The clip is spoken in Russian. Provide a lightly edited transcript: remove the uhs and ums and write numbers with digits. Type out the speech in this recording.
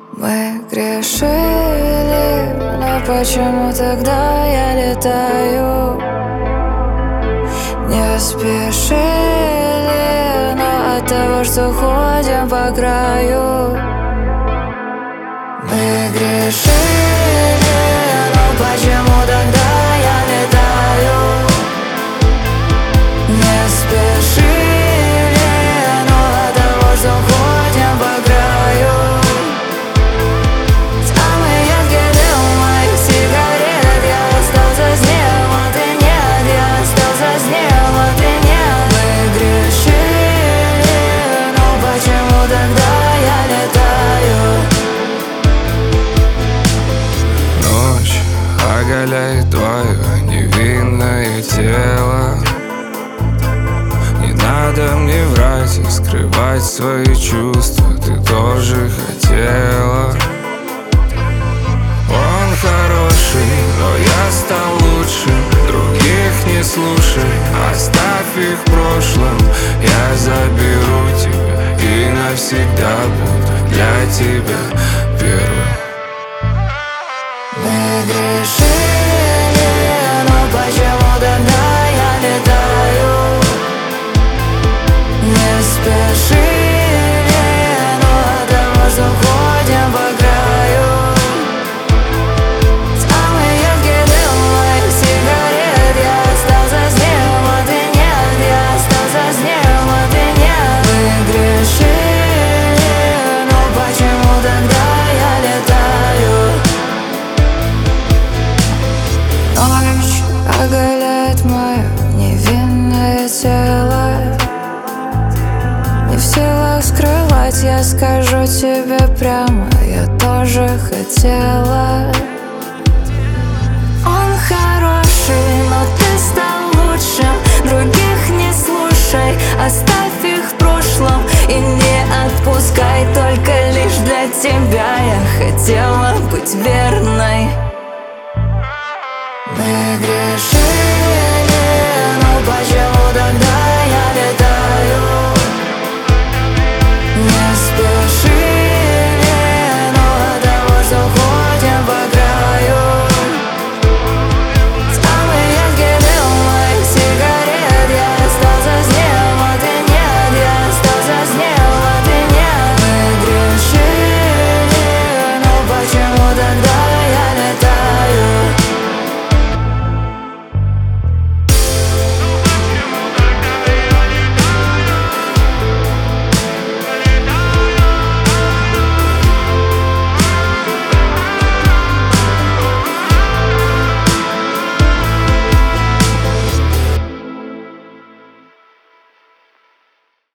Мы грешили, но почему тогда я летаю? Не спешили, но от того, что ходим по краю. Мы грешили, но почему тогда я летаю? Не спешили, но от того, что ходим по краю. Самый яркий дым моих сигарет, я остался с ним, а ты нет, я остался с ним, а ты нет. Мы грешили, но почему тогда я летаю? Ночь оголяет твое невинное тело. Не надо мне врать и скрывать свои чувства, ты тоже хотела. Он хороший, но я стал лучше. Других не слушай, оставь их в прошлом. Я заберу тебя и навсегда буду для тебя первым. Мы грешили, но почему тогда я летаю? Не спешили, но от того, что ходим по краю. Самый яркий дым моих сигарет, я остался с ним, а ты нет, я остался с ним, а ты нет. Мы грешили, но почему тогда я летаю? Ночь оголяет мое невинное тело. Не в силах скрывать, я скажу тебе прямо, я тоже хотела. Он хороший, но ты стал лучшим. Других не слушай, оставь их в прошлом и не отпускай. Только лишь для тебя я хотела быть верной. Мы грешим.